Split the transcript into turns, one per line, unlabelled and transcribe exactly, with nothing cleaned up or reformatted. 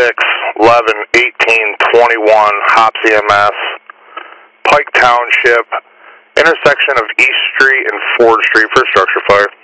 six, eleven, eighteen, twenty-one, Hops E M S, Pike Township, intersection of East Street and Ford Street for structure fire.